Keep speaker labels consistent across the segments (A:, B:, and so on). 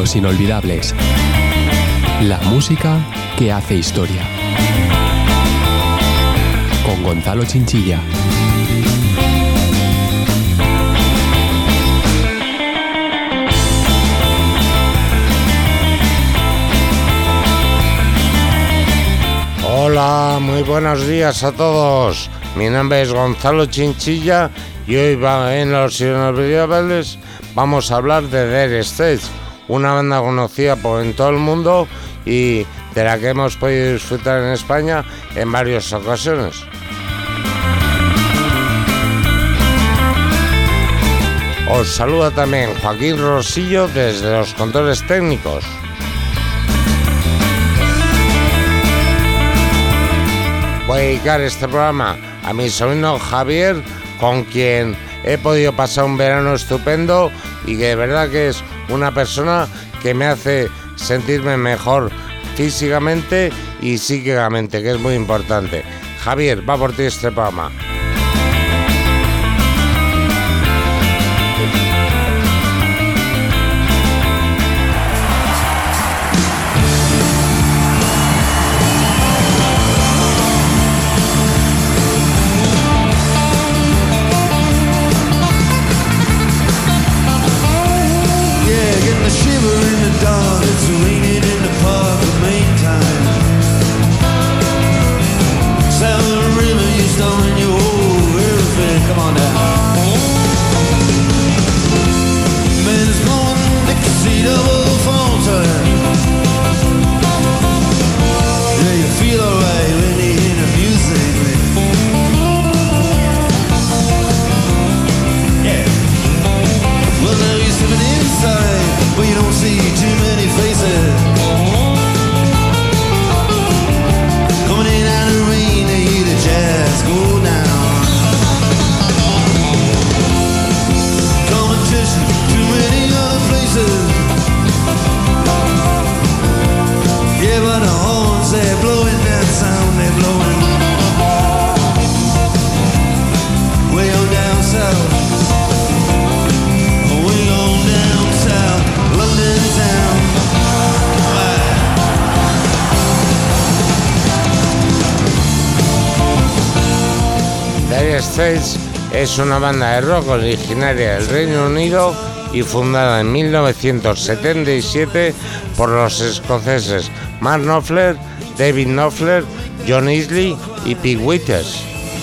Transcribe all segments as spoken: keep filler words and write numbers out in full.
A: Momentos inolvidables. La música que hace historia. Con Gonzalo Chinchilla.
B: Hola, muy buenos días a todos. Mi nombre es Gonzalo Chinchilla y hoy va en Los Inolvidables vamos a hablar de Dire Straits, una banda conocida por en todo el mundo y de la que hemos podido disfrutar en España en varias ocasiones. Os saluda también Joaquín Rosillo desde los controles técnicos. Voy a dedicar este programa a mi sobrino Javier, con quien he podido pasar un verano estupendo y que de verdad que es una persona que me hace sentirme mejor físicamente y psíquicamente, que es muy importante. Javier, va por ti este programa. Dire Straits es una banda de rock originaria del Reino Unido y fundada en mil novecientos setenta y siete por los escoceses Mark Knopfler, David Knopfler, John Isley y Pete Withers.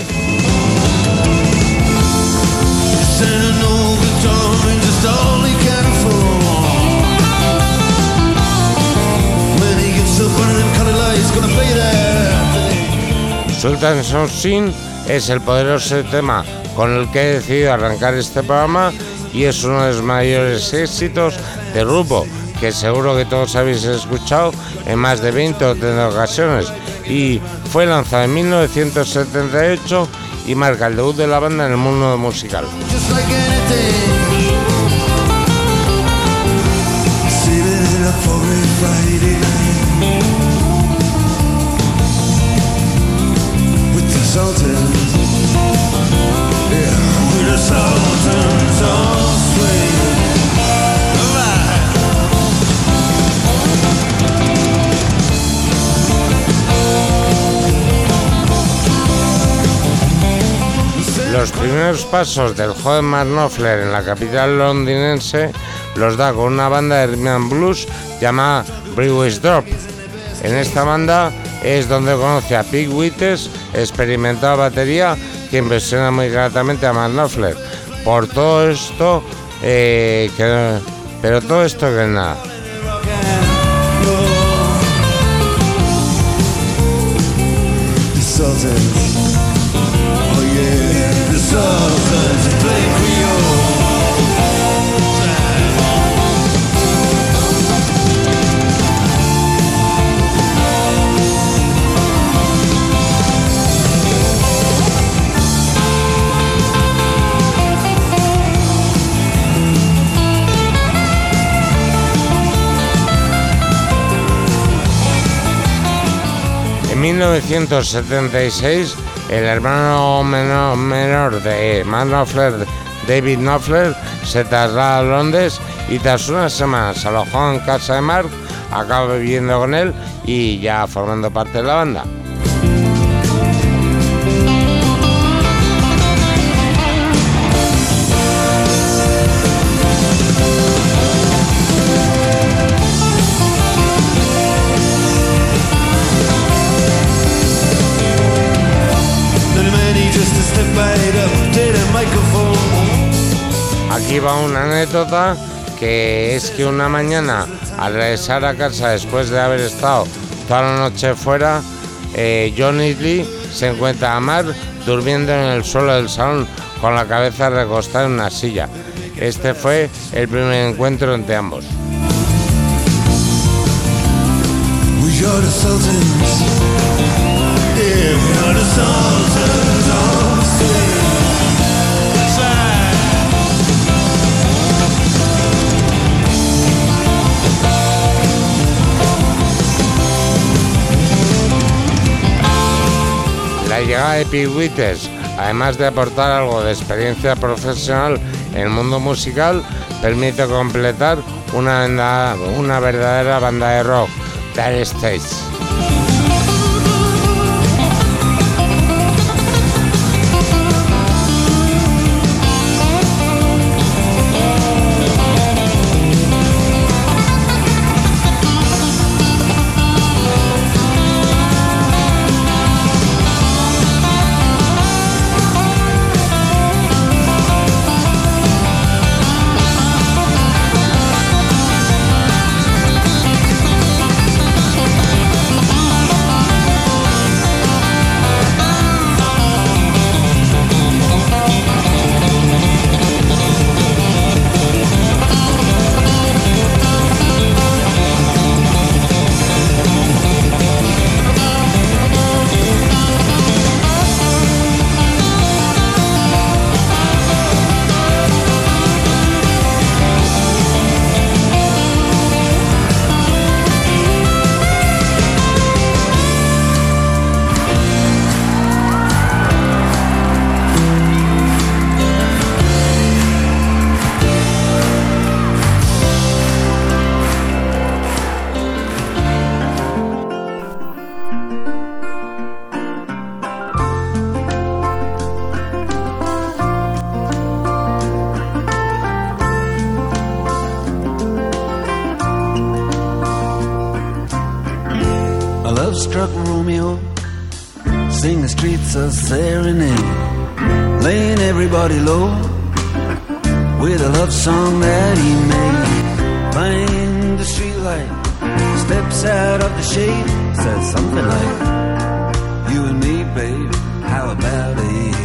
B: Sultans of Sin es el poderoso tema con el que he decidido arrancar este programa y es uno de los mayores éxitos del grupo, que seguro que todos habéis escuchado en más de veinte o treinta ocasiones, y fue lanzado en mil novecientos setenta y ocho y marca el debut de la banda en el mundo musical. Los primeros pasos del joven Mark Knopfler en la capital londinense los da con una banda de rhythm and blues llamada Brewers Drop. En esta banda es donde conoce a Pete Withers, experimentado batería, que impresiona muy gratamente a Mark Knopfler. Por todo esto, eh, que, pero todo esto que nada. En mil novecientos setenta y seis, el hermano menor, menor de Mark Knopfler, David Knopfler se traslada a Londres y tras unas semanas alojado en casa de Mark, acaba viviendo con él y ya formando parte de la banda. Aquí va una anécdota, que es que una mañana al regresar a casa después de haber estado toda la noche fuera, eh, John Lee se encuentra a Mark durmiendo en el suelo del salón con la cabeza recostada en una silla. Este fue el primer encuentro entre ambos. La llegada de Pete Withers, además de aportar algo de experiencia profesional en el mundo musical, permite completar una, banda, una verdadera banda de rock, Dire Straits.
C: Love-struck Romeo, sing the streets a serenade, laying everybody low with a love song that he made. Find the streetlight, steps out of the shade, says something like, you and me, babe, how about it?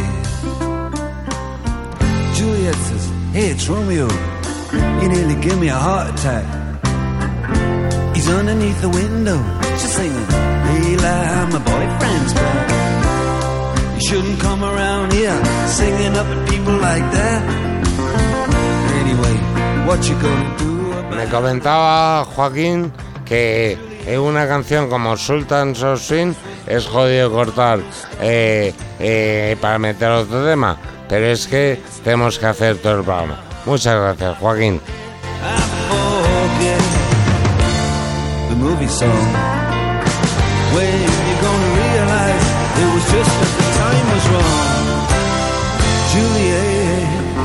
C: Juliet says, hey, it's Romeo, you nearly give me a heart attack. He's underneath the window, just singing, Leila, my boyfriend's back. You shouldn't come around here singing up at people like that. Anyway, what you gonna do about...
B: Me comentaba Joaquín que en una canción como Sultans of Swing es jodido cortar eh, eh, para meter otro tema, pero es que tenemos que hacer todo el programa. Muchas gracias, Joaquín.
C: The movie song, when you're gonna realize it was just that the time was wrong. Juliet,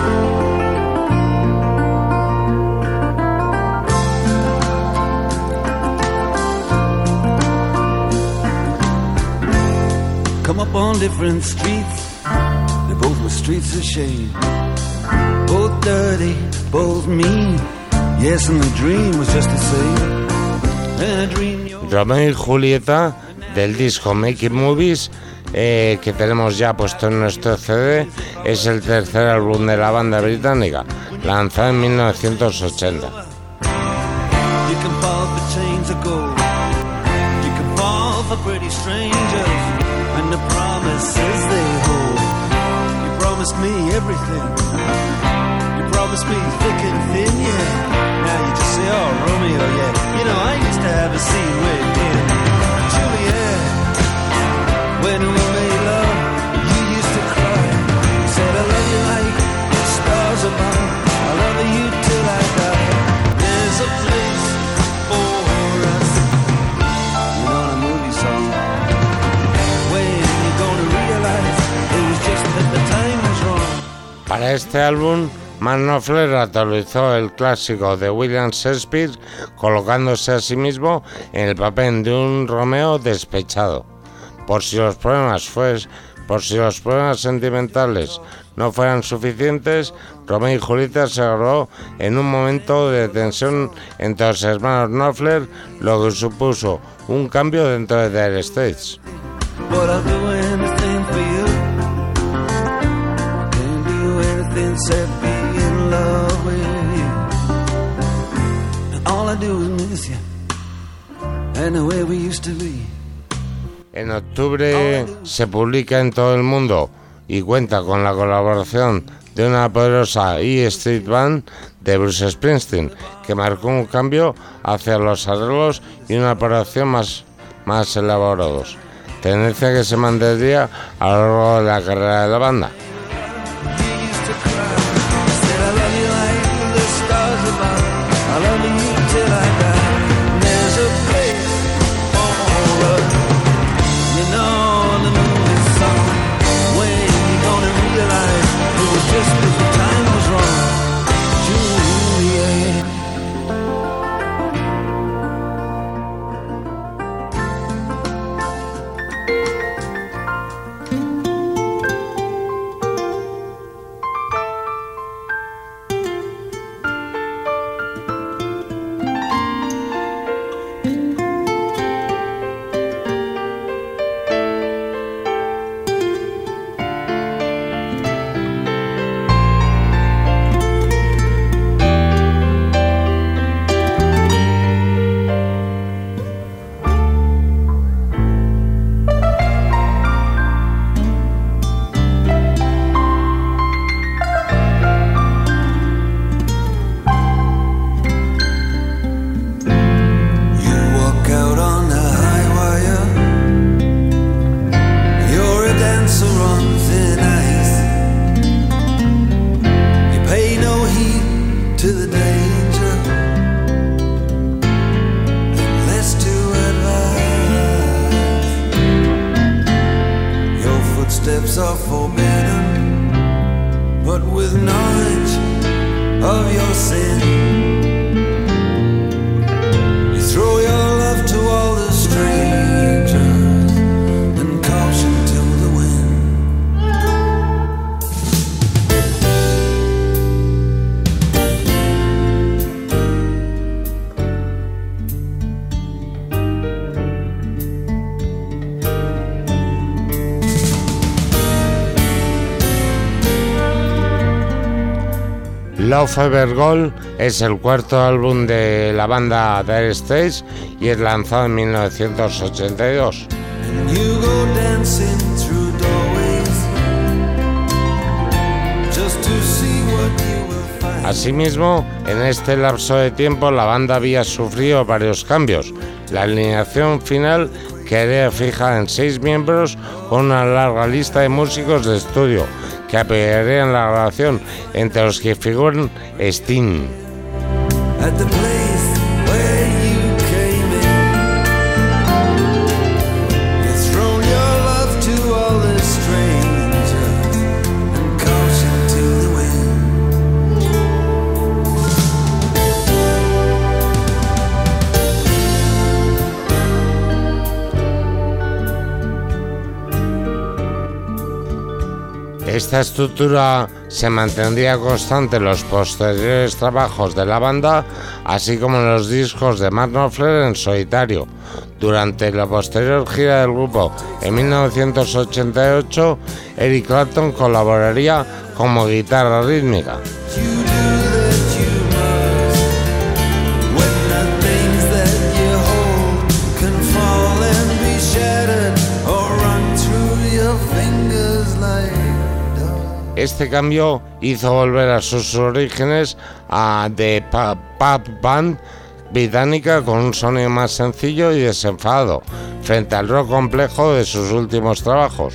C: come up on different streets, they both were streets of shame, both dirty, both mean, yes, and the dream was just the same.
B: Romeo y Julieta del disco Making Movies, eh, que tenemos ya puesto en nuestro C D, es el tercer álbum de la banda británica, lanzado en mil novecientos ochenta.
C: Promised me thick and thin, yeah. Now you just say, oh, Romeo, yeah. You know, I used to have a scene with him. Juliet, when we made love, you used to cry. You said I love you like a star
B: Para este álbum, Mark Knopfler actualizó el clásico de William Shakespeare, colocándose a sí mismo en el papel de un Romeo despechado. Por si los problemas fues, por si los problemas sentimentales no fueran suficientes, Romeo y Julieta se grabó en un momento de tensión entre los hermanos Knopfler, lo que supuso un cambio dentro de Dire Straits. En octubre se publica en todo el mundo y cuenta con la colaboración de una poderosa E Street Band de Bruce Springsteen, que marcó un cambio hacia los arreglos y una producción más, más elaborados, tendencia que se mantendría a lo largo de la carrera de la banda. Love Ever Gold es el cuarto álbum de la banda Dire Straits y es lanzado en mil novecientos ochenta y dos. Asimismo, en este lapso de tiempo la banda había sufrido varios cambios. La alineación final quedaría fija en seis miembros con una larga lista de músicos de estudio que apoyarían la grabación, entre los que figuran Sting. Esta estructura se mantendría constante en los posteriores trabajos de la banda, así como en los discos de Mark Knopfler en solitario. Durante la posterior gira del grupo en mil novecientos ochenta y ocho, Eric Clapton colaboraría como guitarra rítmica. Este cambio hizo volver a sus orígenes a The Pub Band británica con un sonido más sencillo y desenfadado, frente al rock complejo de sus últimos trabajos.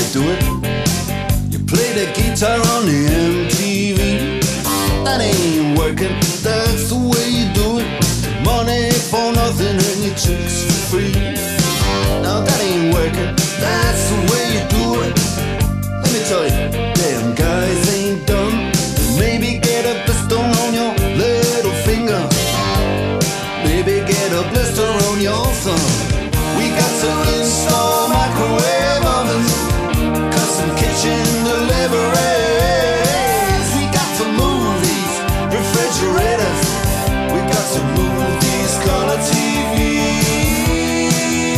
C: do it. You play the guitar on the M T V. That ain't working, that's the way you do it. Money for nothing and your chicks for free. Now that ain't working, that's the way you do it. Let me tell you, damn guys ain't dumb. Maybe get a blister on your little finger. Maybe get a blister on your thumb. We got to install microwave ovens, custom kitchen deliveries. We got to move these refrigerators. We got to move these color T Vs.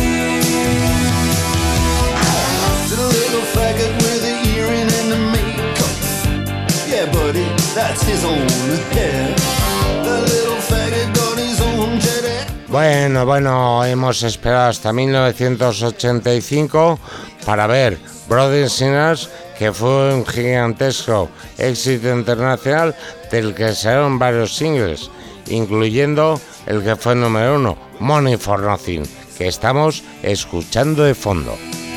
C: To the little faggot with the earring and the makeup. Yeah, buddy, that's his own hair. The little faggot got his own jet.
B: Bueno, bueno, hemos esperado hasta mil novecientos ochenta y cinco para ver Brother Sinners, que fue un gigantesco éxito internacional del que salieron varios singles, incluyendo el que fue número uno, Money for Nothing, que estamos escuchando de fondo.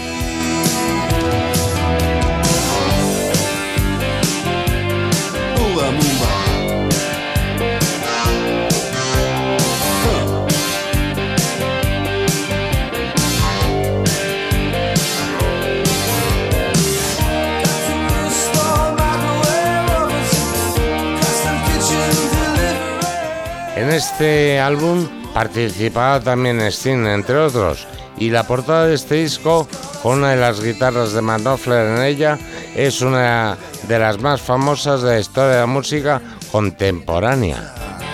B: En este álbum participaba también Sting, entre otros, y la portada de este disco, con una de las guitarras de Mark Knopfler en ella, es una de las más famosas de la historia de la música contemporánea.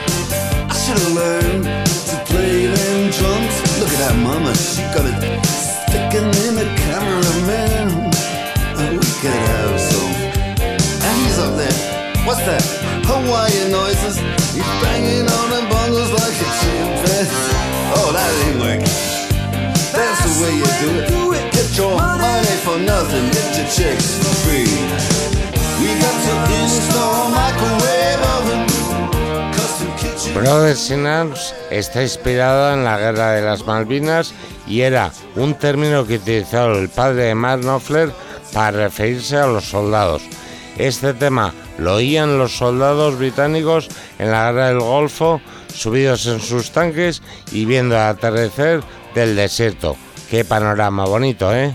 C: What's that? Hawaiian noises. He's banging on the bongos like a chimpanzee. Oh, that ain't working. That's the way you do it. Get your money for nothing. Get your chicks for free. We got to install microwave oven. Custom kitchen.
B: Brother Sinners está inspirado en la Guerra de las Malvinas y era un término que utilizó el padre de Mark Knopfler para referirse a los soldados. Este tema lo oían los soldados británicos en la guerra del Golfo, subidos en sus tanques y viendo el atardecer del desierto. Qué panorama bonito, ¿eh?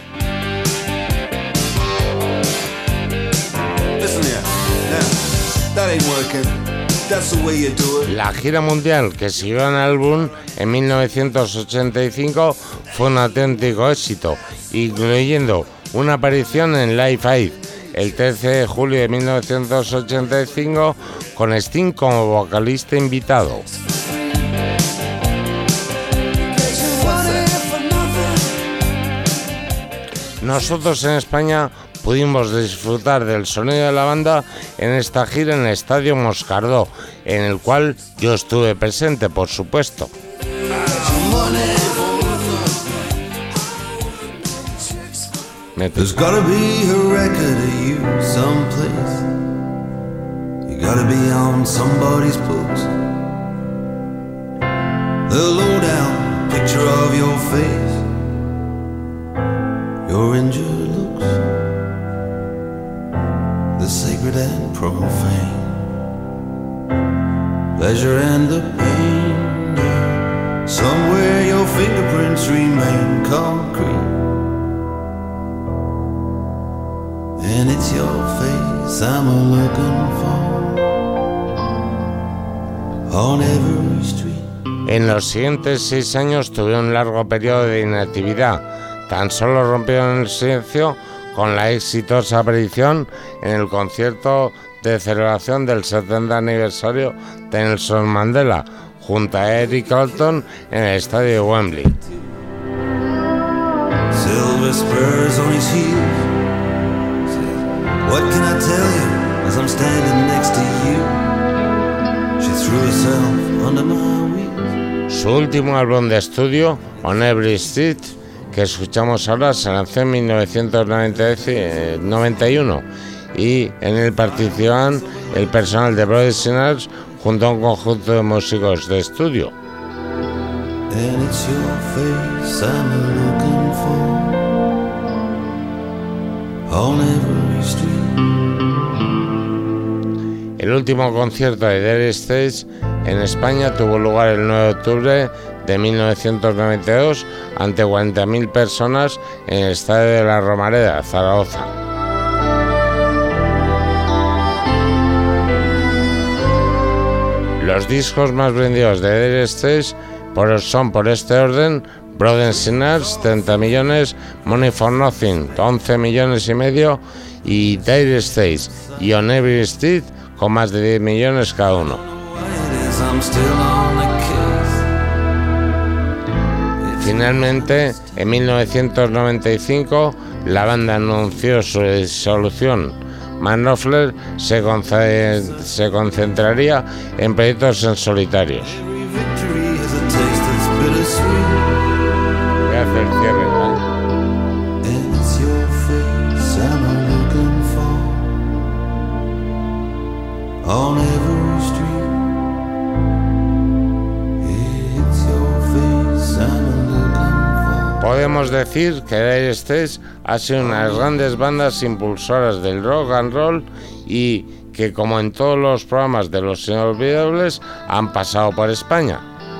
B: La gira mundial que siguió en el álbum en mil novecientos ochenta y cinco fue un auténtico éxito, incluyendo una aparición en Live Aid el trece de julio de mil novecientos ochenta y cinco con Sting como vocalista invitado. Nosotros en España pudimos disfrutar del sonido de la banda en esta gira en el Estadio Moscardó, en el cual yo estuve presente, por supuesto.
C: There's gotta be a record of you someplace. You gotta be on somebody's books. The lowdown picture of your face, your injured looks, the sacred and profane, pleasure and the pain. Somewhere your fingerprints remain concrete. And it's your face I'm looking for on every street.
B: En los siguientes seis años tuvieron un largo periodo de inactividad. Tan solo rompieron el silencio con la exitosa aparición en el concierto de celebración del setenta aniversario de Nelson Mandela, junto a Eric Clapton en el estadio de Wembley.
C: Silver spurs on his heels. What can I tell you as I'm standing next to you? She threw herself under my wheels.
B: Su último álbum de estudio, On Every Street, que escuchamos ahora, se lanzó en mil novecientos noventa y uno y en él participan el personal de Brother Sinners junto a un conjunto de músicos de estudio.
C: And it's your face I'm looking for on every street.
B: El último concierto de Dire Straits en España tuvo lugar el nueve de octubre de mil novecientos noventa y dos ante cuarenta mil personas en el Estadio de la Romareda, Zaragoza. Los discos más vendidos de Dire Straits por, son por este orden: Brothers Sinners, treinta millones, Money for Nothing, once millones y medio, y Dire Straits y On Every Street con más de diez millones cada uno. Finalmente, en mil novecientos noventa y cinco, la banda anunció su disolución. Mark Knopfler se, conce- se concentraría en proyectos en solitarios. Voy a hacer cierre, ¿vale? On every street, it's your face I'm looking for. Podemos decir que Dire Straits ha sido una de las grandes bandas impulsoras del rock and roll y que, como en todos los programas de Los Inolvidables, han pasado por España.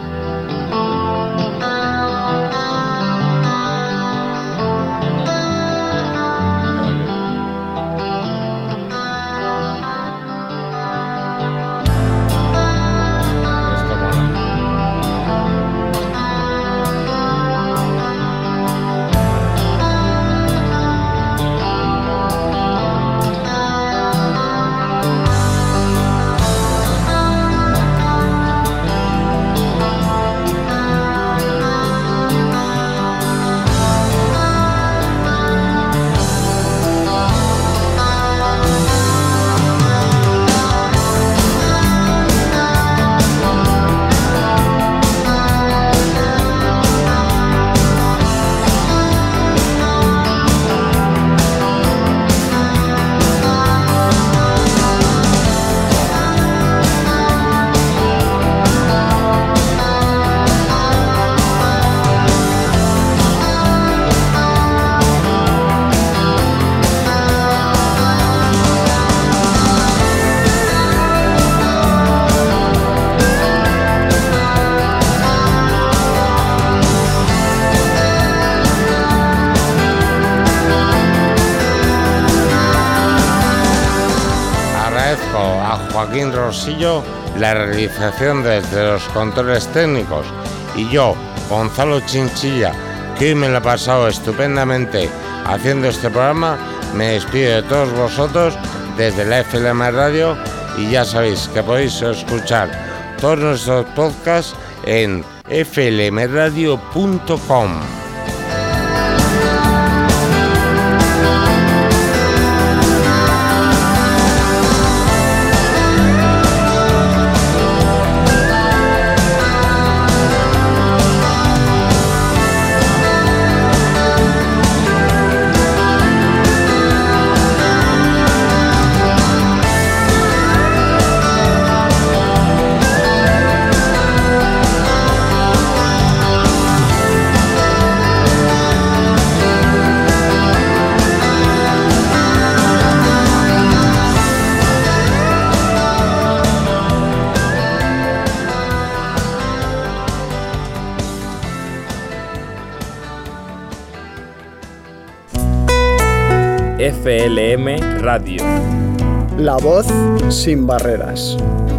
B: Joaquín Rosillo la realización desde los controles técnicos, y yo, Gonzalo Chinchilla, que hoy me lo he pasado estupendamente haciendo este programa, me despido de todos vosotros desde la F L M Radio, y ya sabéis que podéis escuchar todos nuestros podcasts en f l m radio punto com.
D: F L M Radio.
E: La voz sin barreras.